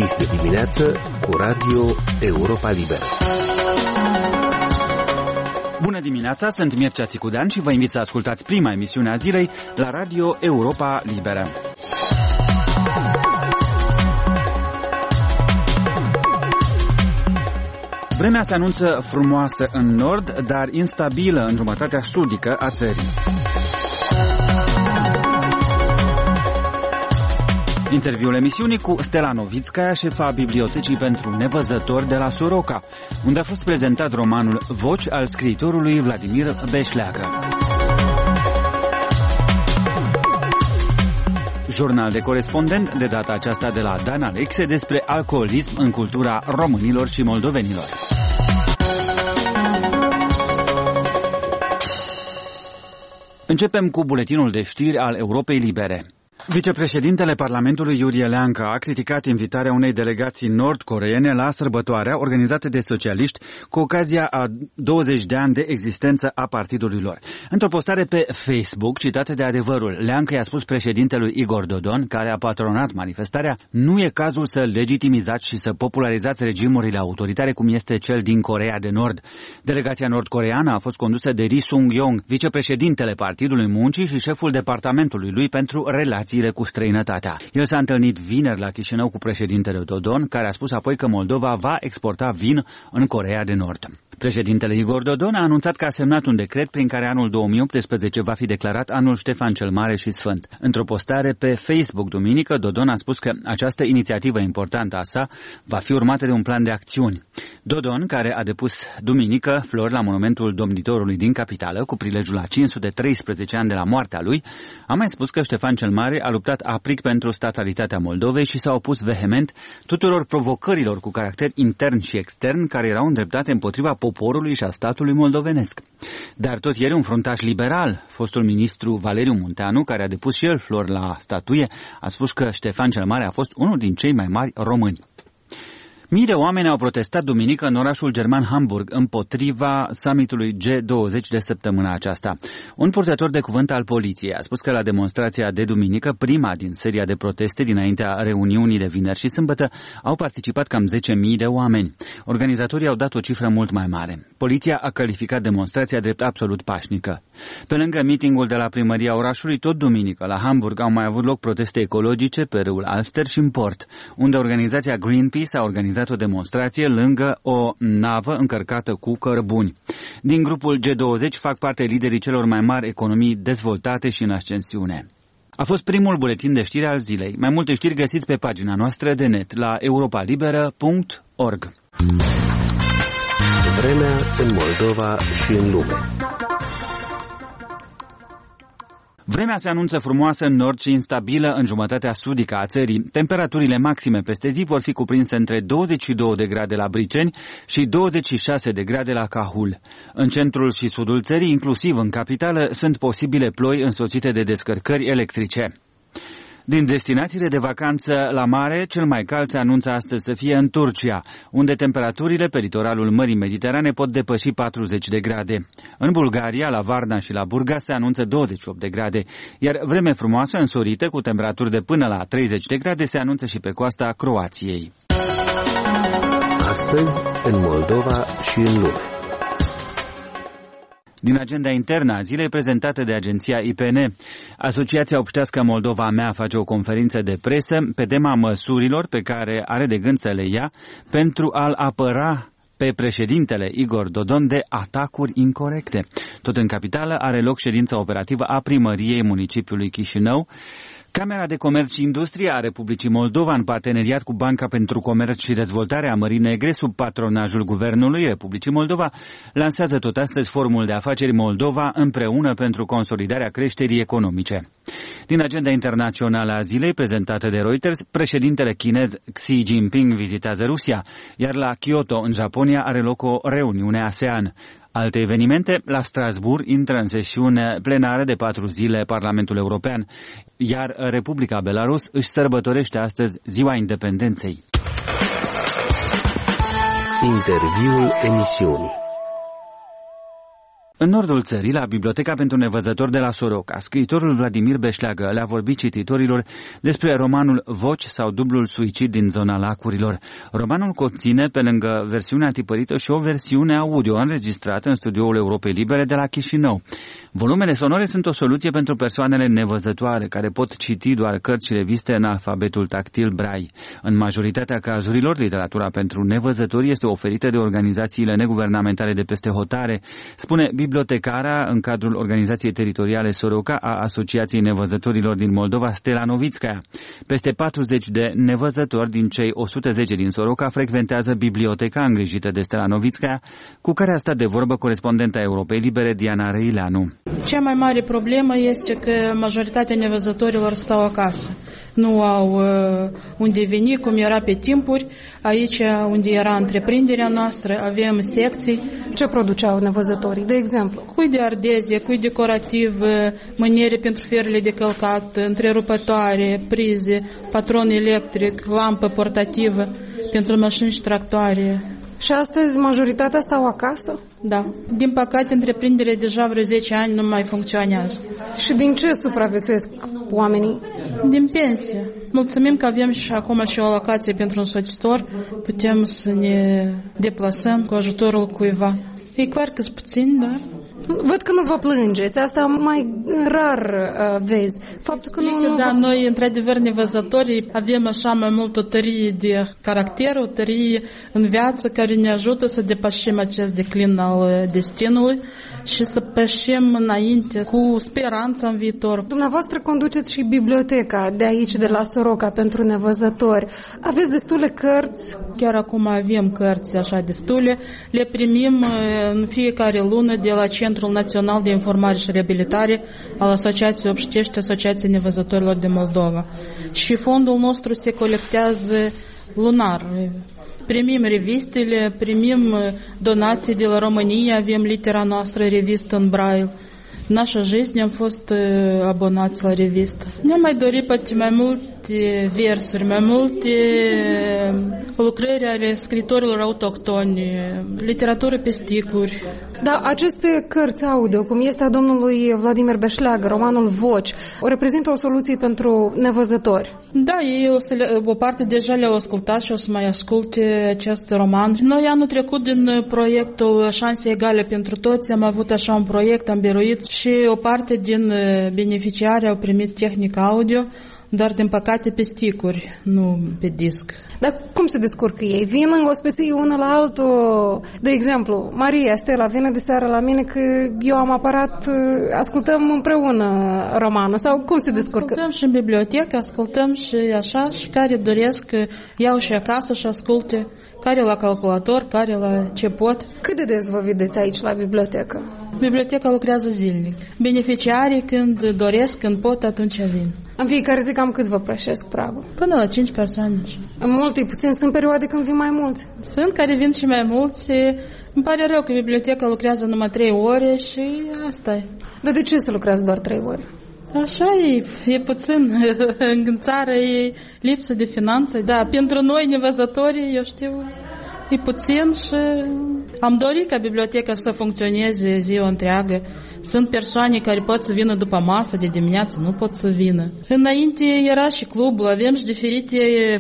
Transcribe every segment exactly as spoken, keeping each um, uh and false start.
Este dimineață cu Radio Europa Liberă. Bună dimineața, sunt Mircea Țicudean și vă invit să ascultați prima emisiune a zilei la Radio Europa Liberă. Vremea se anunță frumoasă în nord, dar instabilă în jumătatea sudică a țării. Interviul emisiunii cu Stella Novitskaya, șefa Bibliotecii pentru Nevăzători de la Soroca, unde a fost prezentat romanul Voci al scriitorului Vladimir Beșleagă. Jurnal de corespondent, de data aceasta de la Dan Alexe, despre alcoolism în cultura românilor și moldovenilor. Începem cu buletinul de știri al Europei Libere. Vicepreședintele Parlamentului Iurie Leancă a criticat invitarea unei delegații nord-coreene la sărbătoarea organizată de socialiști cu ocazia a douăzeci de ani de existență a partidului lor. Într-o postare pe Facebook, citată de Adevărul, Leancă i-a spus președintelui Igor Dodon, care a patronat manifestarea, nu e cazul să legitimizați și să popularizați regimurile autoritare cum este cel din Coreea de Nord. Delegația nord-coreeană a fost condusă de Ri Sung-yong, vicepreședintele Partidului Muncii și șeful departamentului lui pentru relații cu străinătatea. El s-a întâlnit vineri la Chișinău cu președintele Dodon, care a spus apoi că Moldova va exporta vin în Coreea de Nord. Președintele Igor Dodon a anunțat că a semnat un decret prin care anul două mii optsprezece va fi declarat anul Ștefan cel Mare și Sfânt. Într-o postare pe Facebook duminică, Dodon a spus că această inițiativă importantă a sa va fi urmată de un plan de acțiuni. Dodon, care a depus duminică flori la monumentul domnitorului din capitală cu prilejul la cinci sute treisprezece ani de la moartea lui, a mai spus că Ștefan cel Mare a luptat aprig pentru statalitatea Moldovei și s-a opus vehement tuturor provocărilor cu caracter intern și extern care erau îndreptate împotriva poporului și a statului moldovenesc. Dar tot ieri un fruntaș liberal, fostul ministru Valeriu Munteanu, care a depus și el flori la statuie, a spus că Ștefan cel Mare a fost unul din cei mai mari români. Mii de oameni au protestat duminică în orașul german Hamburg împotriva summitului G douăzeci de săptămâna aceasta. Un purtător de cuvânt al poliției a spus că la demonstrația de duminică, prima din seria de proteste dinaintea reuniunii de vineri și sâmbătă, au participat cam zece mii de oameni. Organizatorii au dat o cifră mult mai mare. Poliția a calificat demonstrația drept absolut pașnică. Pe lângă mitingul de la primăria orașului, tot duminică la Hamburg au mai avut loc proteste ecologice pe râul Alster și în port, unde organizația Greenpeace a organizat o demonstrație lângă o navă încărcată cu cărbuni. Din grupul G douăzeci fac parte liderii celor mai mari economii dezvoltate și în ascensiune. A fost primul buletin de știri al zilei. Mai multe știri găsiți pe pagina noastră de net la europa liberă punct org. Vremea în Moldova și în lume. Vremea se anunță frumoasă în nord și instabilă în jumătatea sudică a țării. Temperaturile maxime peste zi vor fi cuprinse între douăzeci și două de grade la Briceni și douăzeci și șase de grade la Cahul. În centrul și sudul țării, inclusiv în capitală, sunt posibile ploi însoțite de descărcări electrice. Din destinațiile de vacanță la mare, cel mai cald se anunță astăzi să fie în Turcia, unde temperaturile pe litoralul Mării Mediterane pot depăși patruzeci de grade. În Bulgaria, la Varna și la Burgas se anunță douăzeci și opt de grade, iar vreme frumoasă însorită cu temperaturi de până la treizeci de grade se anunță și pe coasta Croației. Astăzi, în Moldova și în lume. Din agenda internă a zilei prezentată de agenția I P N, Asociația Obștească Moldova Mea face o conferință de presă pe tema măsurilor pe care are de gând să le ia pentru a-l apăra pe președintele Igor Dodon de atacuri incorecte. Tot în capitală are loc ședința operativă a primăriei municipiului Chișinău. Camera de Comerț și Industrie a Republicii Moldova, în parteneriat cu Banca pentru Comerț și Dezvoltare a Mării Negre, sub patronajul Guvernului Republicii Moldova, lansează tot astăzi Forumul de Afaceri Moldova împreună pentru consolidarea creșterii economice. Din agenda internațională a zilei, prezentată de Reuters, președintele chinez Xi Jinping vizitează Rusia, iar la Kyoto, în Japonia, are loc o reuniune ASEAN. Alte evenimente, la Strasbourg intră în sesiune plenară de patru zile Parlamentul European, iar Republica Belarus își sărbătorește astăzi Ziua Independenței. Interviul emisiunii. În nordul țării, la Biblioteca pentru Nevăzători de la Soroca, scriitorul Vladimir Beșleagă le-a vorbit cititorilor despre romanul Voci sau Dublul suicid din zona lacurilor. Romanul conține, pe lângă versiunea tipărită, și o versiune audio înregistrată în studioul Europei Libere de la Chișinău. Volumele sonore sunt o soluție pentru persoanele nevăzătoare, care pot citi doar cărți și reviste în alfabetul tactil Braille. În majoritatea cazurilor, literatura pentru nevăzători este oferită de organizațiile neguvernamentale de peste hotare, spune bibliotecara în cadrul organizației teritoriale Soroca a Asociației Nevăzătorilor din Moldova, Stella Novitskaya. Peste patruzeci de nevăzători din cei o sută zece din Soroca frecventează biblioteca îngrijită de Stella Novitskaya, cu care a stat de vorbă corespondenta Europei Libere Diana Răileanu. Cea mai mare problemă este că majoritatea nevăzătorilor stau acasă. Nu au uh, unde veni, cum era pe timpuri. Aici, unde era întreprinderea noastră, avem secții. Ce produceau nevăzătorii, de exemplu? Cui de ardezie, cui decorativ, mâniere pentru ferile de călcat, întrerupătoare, prize, patron electric, lampă portativă pentru mașini și tractoare. Și astăzi majoritatea stau acasă? Da. Din păcate, întreprinderea deja vreo zece ani nu mai funcționează. Și din ce supraviețuiesc oamenii? Din pensie. Mulțumim că avem și acum și o alocație pentru însoțitor. Putem să ne deplasăm cu ajutorul cuiva. E clar că sunt puțini, dar... Văd că nu vă plângeți, asta mai rar uh, vezi. Faptul că nu, nu da, vă... noi, într-adevăr, nevăzătorii, avem așa mai mult o tărie de caracter, o tărie în viață care ne ajută să depășim acest declin al destinului și să pășim înainte cu speranță în viitor. Dumneavoastră conduceți și biblioteca de aici, de la Soroca, pentru nevăzători. Aveți destule cărți? Chiar acum avem cărți așa destule. Le primim în fiecare lună de la Centrul Național de Informare și Reabilitare al Asociației Obștești, Asociației Nevăzătorilor de Moldova. Și fondul nostru se colectează lunar. Primim revistele, primim donații de la România, avem litera noastră, revistă în Braille. Nașa жизнь am fost abonați la revistă. Ne-am mai dorit poate mai multe versuri, mai multe lucrări ale scritorilor autohtoni, literatură pe sticuri. Da, aceste cărți audio, cum este a domnului Vladimir Beșleagă, romanul Voci, o reprezintă o soluție pentru nevăzători. Da, ei o, să le, o parte deja le-au ascultat și o să mai asculte acest roman. Noi anul trecut din proiectul Șanse Egale pentru Toți am avut așa un proiect, am biruit și o parte din beneficiari au primit tehnică audio, dar din păcate pe sticuri, nu pe disc. Dar cum se descurcă ei? Vin în ospății unul la altul. De exemplu, Maria, Stella, vine de seară la mine că eu am aparat, ascultăm împreună romanul. Sau cum se descurcă? Ascultăm și în bibliotecă, ascultăm și așa, și care doresc iau și acasă și asculte, care la calculator, care la ce pot. Cât de des vă vedeți aici la bibliotecă? Biblioteca lucrează zilnic. Beneficiarii când doresc, când pot, atunci vin. În fiecare zi cam cât vă prășesc pragul? Până la cinci persoane. În multe, puțin, sunt perioade când vin mai mulți. Sunt care vin și mai mulți. Îmi pare rău că biblioteca lucrează numai trei ore și asta e. Dar de ce să lucrează doar trei ore? Așa e, e puțin. În țară e lipsă de finanțe. Da, pentru noi, nevăzătorii, eu știu, e puțin și am dorit ca biblioteca să funcționeze ziua întreagă. Sunt persoane care pot să vină după masă, de dimineață nu pot să vină. Înainte era și clubul, avem și diferite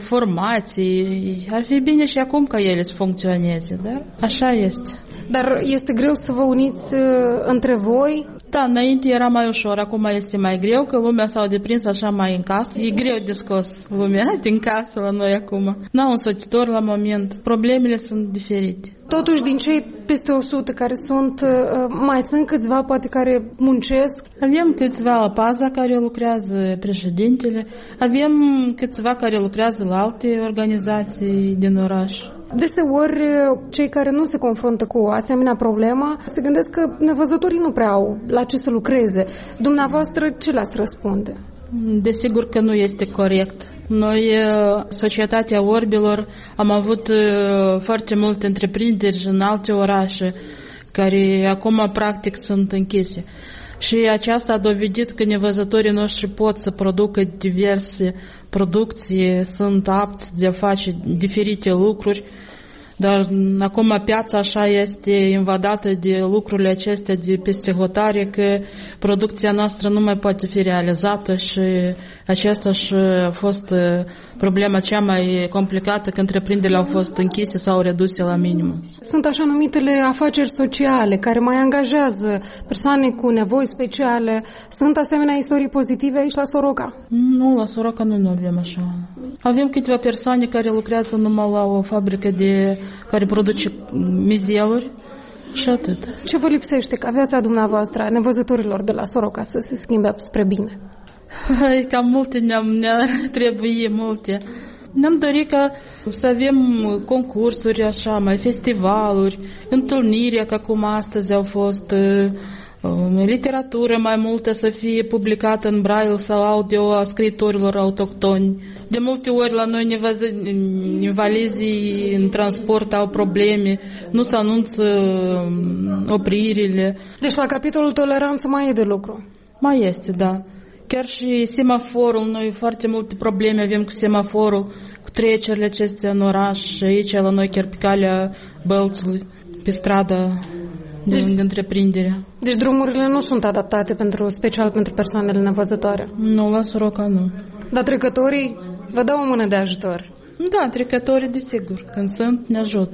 formații. Ar fi bine și acum ca ele să funcționeze, dar așa este. Dar este greu să vă uniți uh, între voi? Da, înainte era mai ușor, acum este mai greu, că lumea s-a deprins așa mai în casă. E greu de scos lumea din casă la noi acum. N-au un soțitor la moment. Problemele sunt diferite. Totuși, din cei peste o sută care sunt, mai sunt câțiva, poate, care muncesc? Avem câțiva la Paza care lucrează președintele, avem câțiva care lucrează la alte organizații din oraș. Deseori, cei care nu se confruntă cu o asemenea problemă se gândesc că nevăzătorii nu prea au la ce să lucreze. Dumneavoastră, ce le-ați răspunde? Desigur că nu este corect. Noi, Societatea Orbilor, am avut foarte multe întreprinderi în alte orașe care acum practic sunt închise. Și aceasta a dovedit că nevăzătorii noștri pot să producă diverse producții, sunt apți de a face diferite lucruri. Dar acum piața așa este invadată de lucrurile acestea de peste hotare, că producția noastră nu mai poate fi realizată și aceasta și a fost problema cea mai complicată, că întreprinderile au fost închise sau reduse la minimum. Sunt așa numitele afaceri sociale care mai angajează persoane cu nevoi speciale. Sunt asemenea istorii pozitive aici la Soroca? Nu, la Soroca nu, nu avem așa. Avem câteva persoane care lucrează numai la o fabrică de, care produce mizeluri și atât. Ce vă lipsește ca viața dumneavoastră, a nevăzătorilor de la Soroca, să se schimbe spre bine? Hai, cam multe ne-am, ne-ar trebui, multe. Ne-am dorit ca să avem concursuri, așa, mai festivaluri, întâlniri, ca cum astăzi au fost, literatură mai multă să fie publicată în braille sau audio a scriitorilor autohtoni. De multe ori la noi invalizii în transport au probleme, nu se anunță opririle. Deci la capitolul toleranță mai e de lucru? Mai este, da. Chiar și semaforul, noi foarte multe probleme avem cu semaforul, cu trecerile acestea în oraș și aici la noi chiar pe calea Bălțului, pe strada de deci, lângă întreprindere. Deci drumurile nu sunt adaptate pentru special pentru persoanele nevăzătoare? Nu, la Soroca nu. Dar trecătorii vă dau o mână de ajutor? Da, trecătorii desigur, când sunt, ne ajută.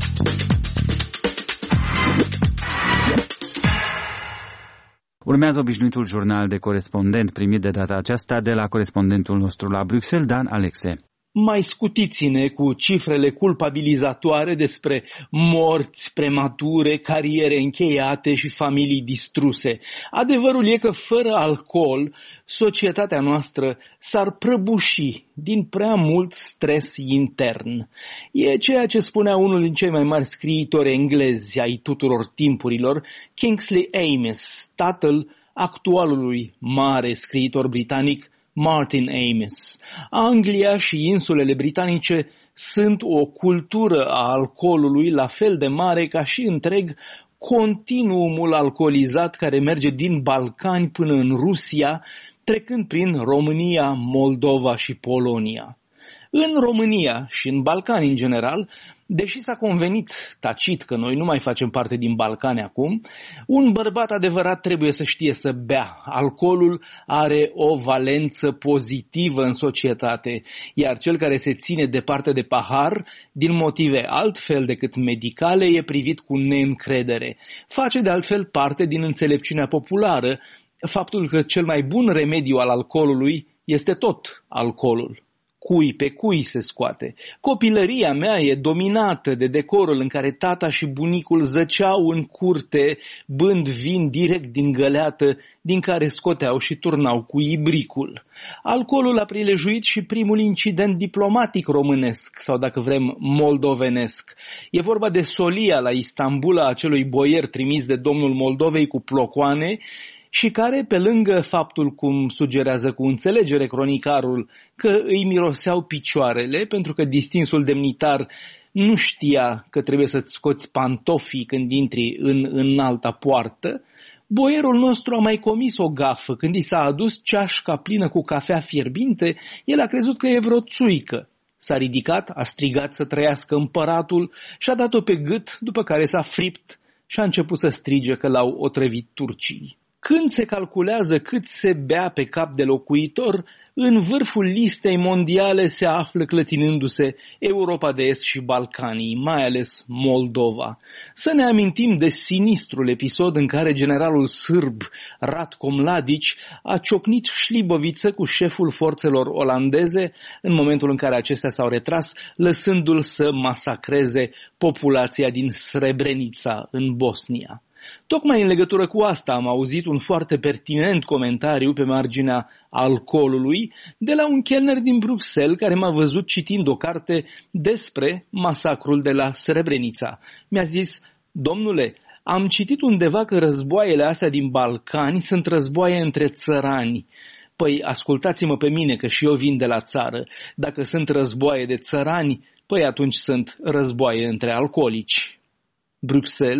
Urmează obișnuitul jurnal de corespondent primit de data aceasta de la corespondentul nostru la Bruxelles, Dan Alexe. Mai scutiți-ne cu cifrele culpabilizatoare despre morți premature, cariere încheiate și familii distruse. Adevărul e că fără alcool, societatea noastră s-ar prăbuși din prea mult stres intern. E ceea ce spunea unul din cei mai mari scriitori englezi ai tuturor timpurilor, Kingsley Amis, tatăl actualului mare scriitor britanic Martin Amis. Anglia și insulele britanice sunt o cultură a alcoolului la fel de mare ca și întreg continuumul alcoolizat care merge din Balcani până în Rusia, trecând prin România, Moldova și Polonia. În România și în Balcani în general, deși s-a convenit tacit că noi nu mai facem parte din Balcani acum, un bărbat adevărat trebuie să știe să bea. Alcoolul are o valență pozitivă în societate, iar cel care se ține departe de pahar, din motive altfel decât medicale, e privit cu neîncredere. Face de altfel parte din înțelepciunea populară faptul că cel mai bun remediu al alcoolului este tot alcoolul. Cui pe cui se scoate. Copilăria mea e dominată de decorul în care tata și bunicul zăceau în curte, bând vin direct din găleată, din care scoteau și turnau cu ibricul. Alcoolul a prilejuit și primul incident diplomatic românesc, sau dacă vrem moldovenesc. E vorba de solia la Istanbul a acelui boier trimis de domnul Moldovei cu plocoane, și care, pe lângă faptul, cum sugerează cu înțelegere cronicarul, că îi miroseau picioarele, pentru că distinsul demnitar nu știa că trebuie să-ți scoți pantofii când intri în, în alta poartă, boierul nostru a mai comis o gafă. Când i s-a adus ceașca plină cu cafea fierbinte, el a crezut că e vreo țuică. S-a ridicat, a strigat să trăiască împăratul și a dat-o pe gât, după care s-a fript și a început să strige că l-au otrăvit turcii. Când se calculează cât se bea pe cap de locuitor, în vârful listei mondiale se află clătinându-se Europa de Est și Balcanii, mai ales Moldova. Să ne amintim de sinistrul episod în care generalul sârb Ratko Mladic a ciocnit șliboviță cu șeful forțelor olandeze în momentul în care acestea s-au retras, lăsându-l să masacreze populația din Srebrenica în Bosnia. Tocmai în legătură cu asta am auzit un foarte pertinent comentariu pe marginea alcoolului de la un chelner din Bruxelles care m-a văzut citind o carte despre masacrul de la Srebrenica. Mi-a zis: domnule, am citit undeva că războaiele astea din Balcani sunt războaie între țărani. Păi ascultați-mă pe mine că și eu vin de la țară. Dacă sunt războaie de țărani, păi atunci sunt războaie între alcoolici. Bruxelles,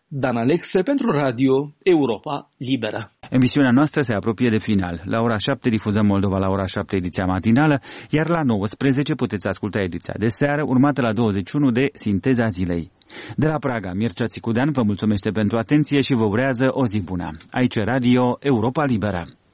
Dan Alexe pentru Radio Europa Liberă. Emisiunea noastră se apropie de final. La ora șapte difuzăm Moldova la ora șapte ediția matinală, iar la nouăsprezece puteți asculta ediția de seară, urmată la douăzeci și unu de Sinteza Zilei. De la Praga, Mircea Țicudean vă mulțumește pentru atenție și vă urează o zi bună. Aici Radio Europa Liberă.